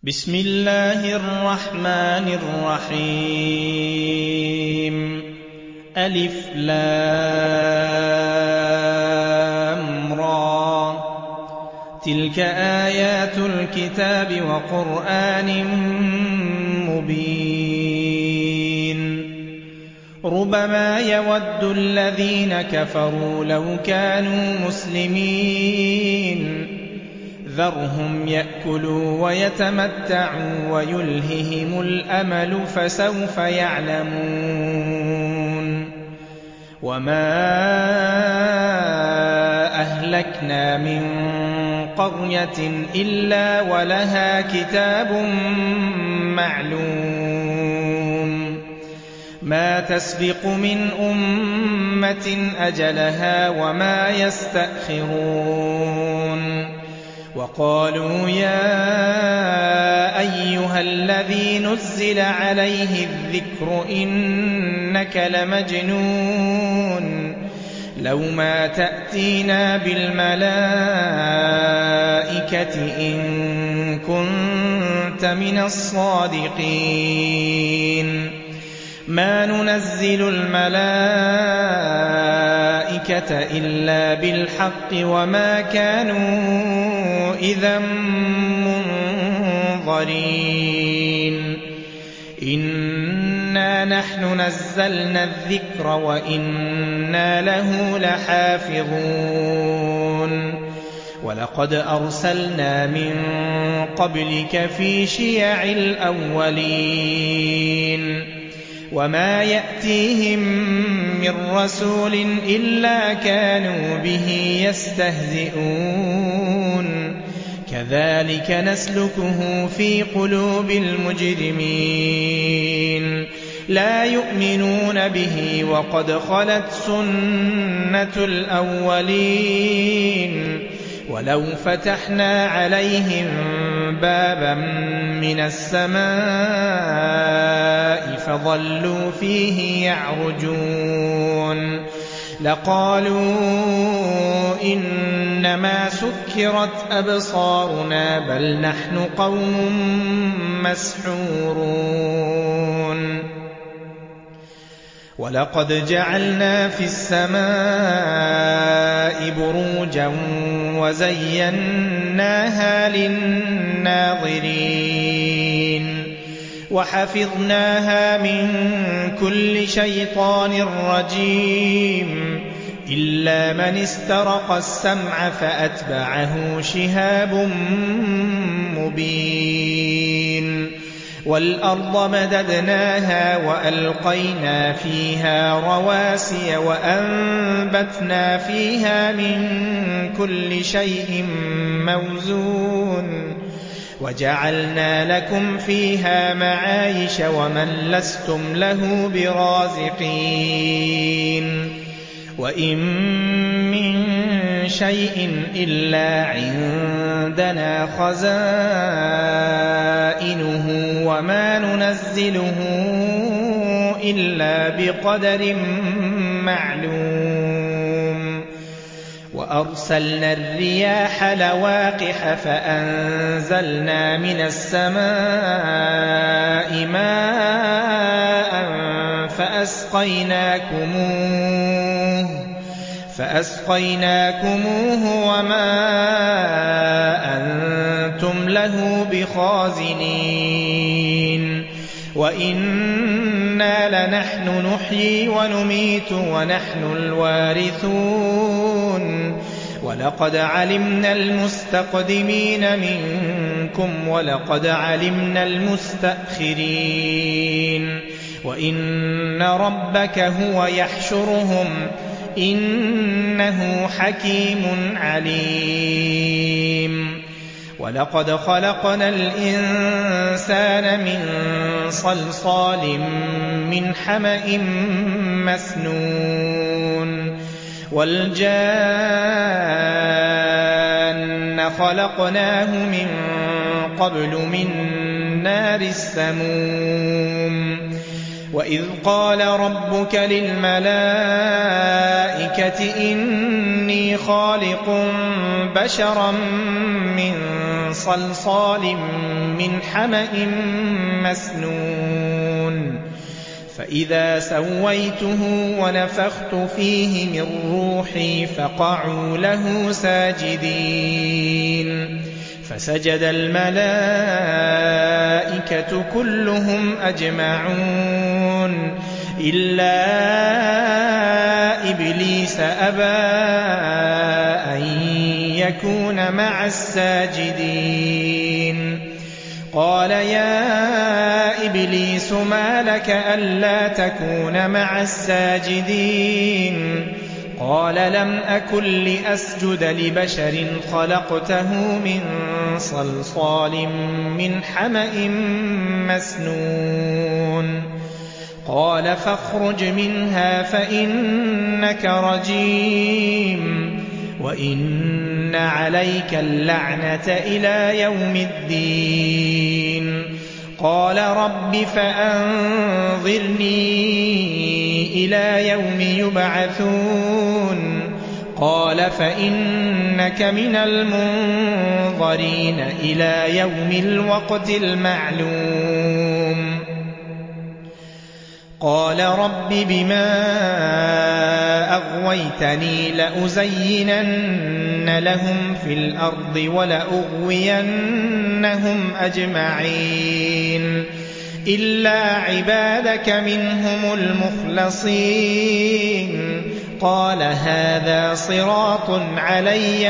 بسم الله الرحمن الرحيم ألف لام را تلك آيات الكتاب وقرآن مبين ربما يود الذين كفروا لو كانوا مسلمين ذرهم يأكلوا ويتمتعوا ويلههم الأمل فسوف يعلمون وما أهلكنا من قرية إلا ولها كتاب معلوم ما تسبق من أمة أجلها وما يستأخرون وقالوا يا أيها الذي نزل عليه الذكر إنك لمجنون لو ما تأتينا بالملائكة إن كنت من الصادقين ما ننزل الملائكة إلا بالحق وما كانوا إذا منظرين إنا نحن نزلنا الذكر وإنا له لحافظون ولقد أرسلنا من قبلك في شيع الأولين وما يأتيهم من رسول إلا كانوا به يستهزئون كذلك نسلكه في قلوب المجرمين لا يؤمنون به وقد خلت سنة الأولين ولو فتحنا عليهم بابا من السماء فظلوا فيه يعرجون لقالوا إنما سكرت أبصارنا بل نحن قوم مسحورون ولقد جعلنا في السماء بروجا وزيناها للناظرين وحفظناها من كل شيطان رجيم إلا من استرق السمع فأتبعه شهاب مبين والأرض مددناها وألقينا فيها رواسي وأنبتنا فيها من كل شيء موزون وجعلنا لكم فيها معايش ومن لستم له برازقين وإن من شيء إلا عندنا خزائنه وما ننزله إلا بقدر معلوم وأرسلنا الرياح لواقح فأنزلنا من السماء ماء فأسقيناكموه وما أنتم له بخازنين وإنا لنحن نحيي ونميت ونحن الوارثون ولقد علمنا المستقدمين منكم ولقد علمنا المستأخرين وإن ربك هو يحشرهم إنه حكيم عليم ولقد خلقنا الإنسان من صلصال من حمأ مسنون والجان خلقناه من قبل من نار السموم وإذ قال ربك للملائكة إني خالق بشرا من صلصال من حمإ مسنون فإذا سويته ونفخت فيه من روحي فقعوا له ساجدين فسجد الملائكة كلهم أجمعون إلا إبليس أبى أن يكون مع الساجدين قال يا إبليس ما لك ألا تكون مع الساجدين قال لم أكن لأسجد لبشر خلقته من صلصال من حمإ مسنون قال فاخرج منها فإنك رجيم وإن عليك اللعنة إلى يوم الدين قال رب فأنظرني إلى يوم يبعثون قال فإنك من المنظرين إلى يوم الوقت المعلوم قال رب بما أغويتني لأزينن لهم في الأرض ولأغوينهم أجمعين إلا عبادك منهم المخلصين قال هذا صراط علي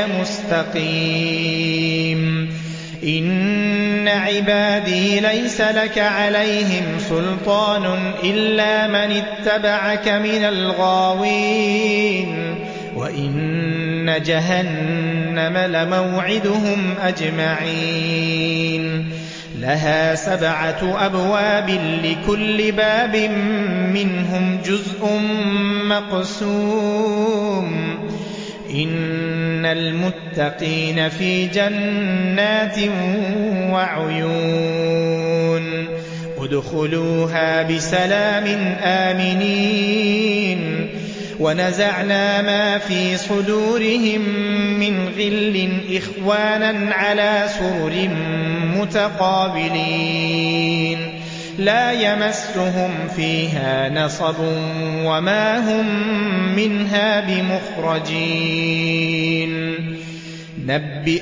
مستقيم إن عبادي ليس لك عليهم سلطان إلا من اتبعك من الغاوين وإن جهنم لموعدهم أجمعين لها 7 أبواب لكل باب منهم جزء مقسوم إن المتقين في جنات وعيون ادخلوها بسلام آمنين ونزعنا ما في صدورهم من غل إخوانا على سرر متقابلين لا يمسهم فيها نصب وما هم منها بمخرجين نبئ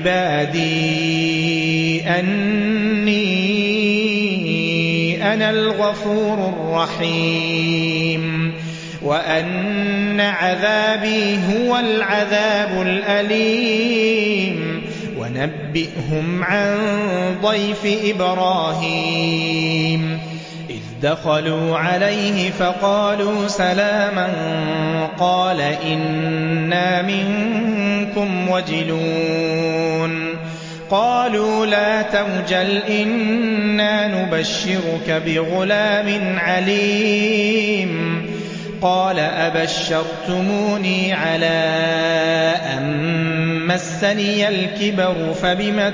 عبادي أني أنا الغفور الرحيم وأن عذابي هو العذاب الأليم ونبئهم عن ضيف إبراهيم إذ دخلوا عليه فقالوا سلاما قال إنا منكم وجلون قالوا لا توجل إنا نبشرك بغلام عليم قال أبشرتموني على أن مسني الكبر فبم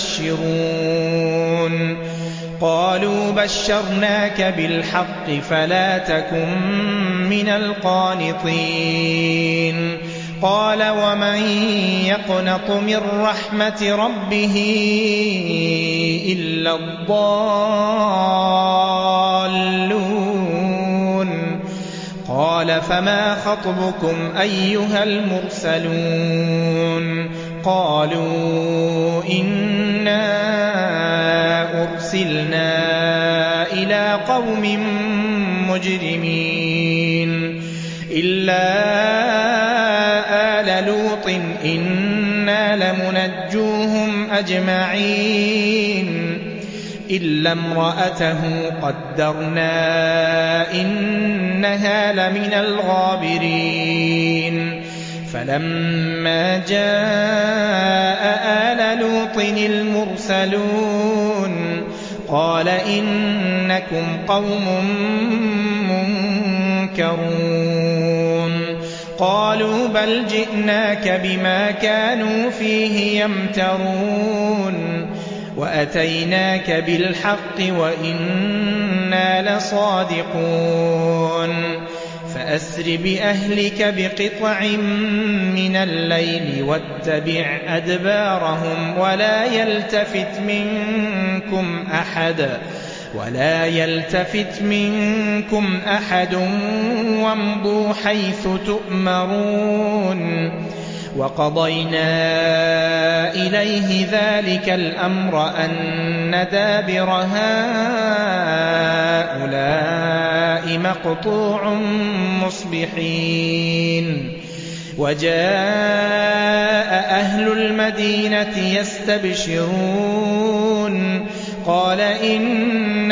تبشرون قالوا بشرناك بالحق فلا تكن من القانطين قال ومن يقنط من رحمة ربه إلا الضالون قال فما خطبكم أيها المرسلون قالوا إنا أرسلنا إلى قوم مجرمين إلا آل لوط إنا لمنجوهم أجمعين إلا امرأته قدرنا إنها لمن الغابرين فلما جاء آل لوط المرسلون قال إنكم قوم منكرون قالوا بل جئناك بما كانوا فيه يمترون وأتيناك بالحق وإنا لصادقون فأسر بأهلك بقطع من الليل واتبع أدبارهم ولا يلتفت منكم أحد وامضوا حيث تؤمرون وقضينا إليه ذلك الأمر أن دابر هؤلاء مقطوع مصبحين وجاء أهل المدينة يستبشرون قال إن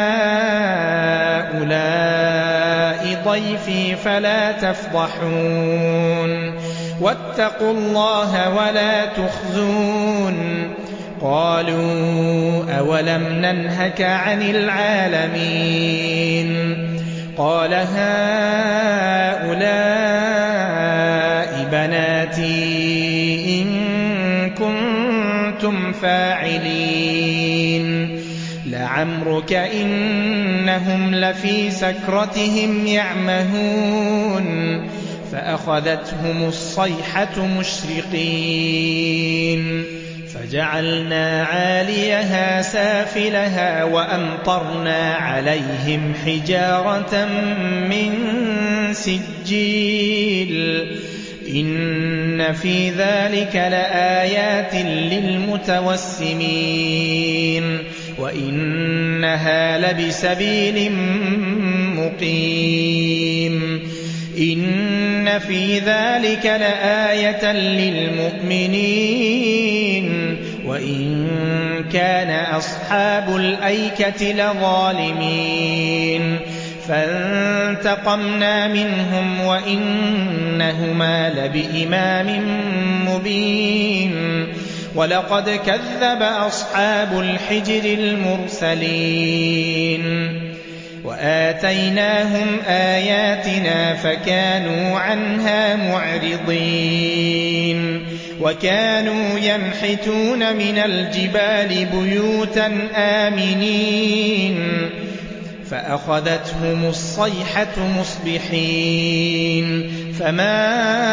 هؤلاء ضيفي فلا تفضحون واتقوا الله ولا تخزون قالوا أولم ننهك عن العالمين قال هؤلاء بناتي إن كنتم فاعلين لعمرك إنهم لفي سكرتهم يعمهون فأخذتهم الصيحة مشرقين فجعلنا عاليها سافلها وأمطرنا عليهم حجارة من سجيل إن في ذلك لآيات للمتوسمين وإنها لبسبيل مقيم إن في ذلك لآية للمؤمنين وإن كان أصحاب الأيكة لظالمين فانتقمنا منهم وإنهما لبإمام مبين ولقد كذب أصحاب الحجر المرسلين وآتيناهم آياتنا فكانوا عنها معرضين وكانوا ينحتون من الجبال بيوتا آمنين فأخذتهم الصيحة مصبحين فما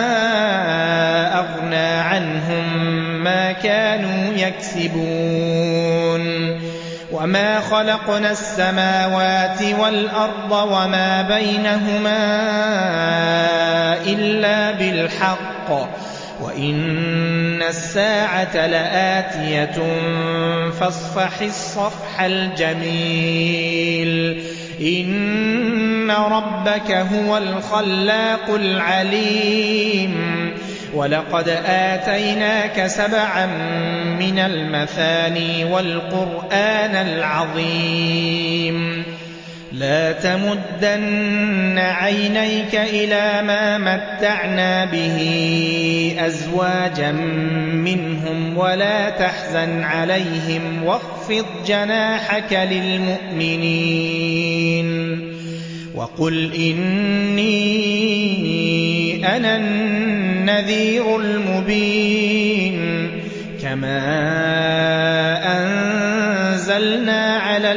أغنى عنهم ما كانوا يكسبون وما خلقنا السماوات والأرض وما بينهما إلا بالحق وإن الساعة لآتية فاصفح الصفح الجميل إن ربك هو الخلاق العليم ولقد آتيناك 7 من المثاني والقرآن العظيم لا تمدن عينيك إلى ما متعنا به أزواجا منهم ولا تحزن عليهم واخفض جناحك للمؤمنين وقل إني أنا النذير المبين كما أنزلنا على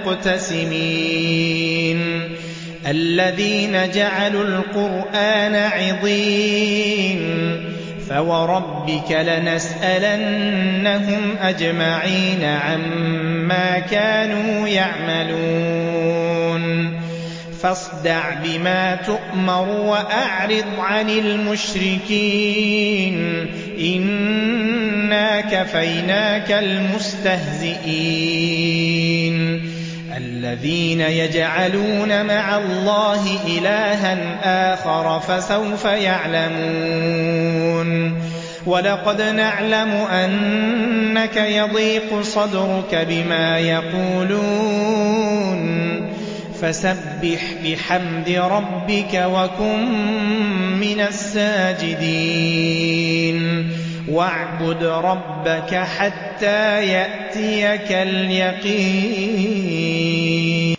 المقتسمين الذين جعلوا القرآن عضين فوربك لنسألنهم أجمعين عما كانوا يعملون فاصدع بما تؤمر وأعرض عن المشركين إنا كفيناك المستهزئين الذين يجعلون مع الله إلها آخر فسوف يعلمون ولقد نعلم أنك يضيق صدرك بما يقولون فسبح بحمد ربك وكن من الساجدين واعبد ربك حتى يأتيك اليقين.